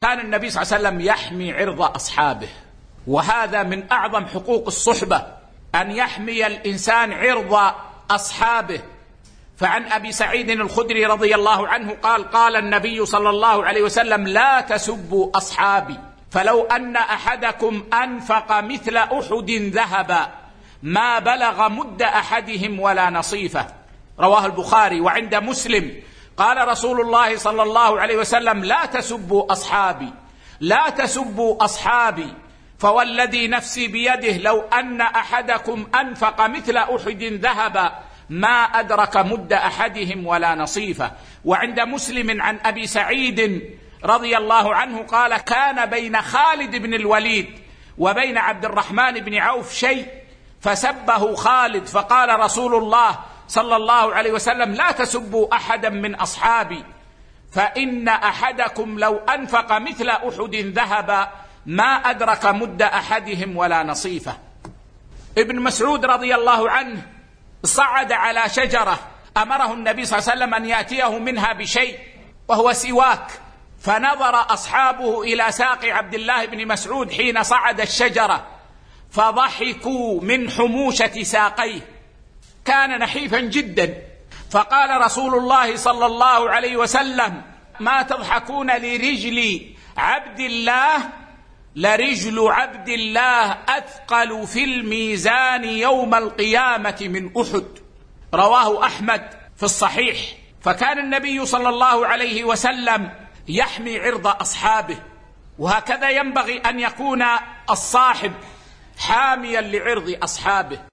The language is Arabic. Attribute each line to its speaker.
Speaker 1: كان النبي صلى الله عليه وسلم يحمي عرض أصحابه، وهذا من أعظم حقوق الصحبة أن يحمي الإنسان عرض أصحابه. فعن أبي سعيد الخدري رضي الله عنه قال: قال النبي صلى الله عليه وسلم: لا تسبوا أصحابي، فلو أن أحدكم أنفق مثل أحد ذهبا ما بلغ مد أحدهم ولا نصيفه. رواه البخاري. وعند مسلم قال رسول الله صلى الله عليه وسلم: لا تسبوا أصحابي، لا تسبوا أصحابي، فوالذي نفسي بيده لو أن أحدكم أنفق مثل أحد ذهبا ما أدرك مد أحدهم ولا نصيفه. وعند مسلم عن أبي سعيد رضي الله عنه قال: كان بين خالد بن الوليد وبين عبد الرحمن بن عوف شيء فسبه خالد، فقال رسول الله صلى الله عليه وسلم: لا تسبوا أحدا من أصحابي، فإن أحدكم لو أنفق مثل أحد ذهبا ما أدرك مد أحدهم ولا نصيفه. ابن مسعود رضي الله عنه صعد على شجرة أمره النبي صلى الله عليه وسلم أن يأتيه منها بشيء وهو سواك، فنظر أصحابه إلى ساق عبد الله بن مسعود حين صعد الشجرة فضحكوا من حموشة ساقيه، كان نحيفا جدا. فقال رسول الله صلى الله عليه وسلم: ما تضحكون لرجل عبد الله؟ لرجل عبد الله أثقل في الميزان يوم القيامة من أحد. رواه أحمد في الصحيح. فكان النبي صلى الله عليه وسلم يحمي عرض أصحابه، وهكذا ينبغي أن يكون الصاحب حاميا لعرض أصحابه.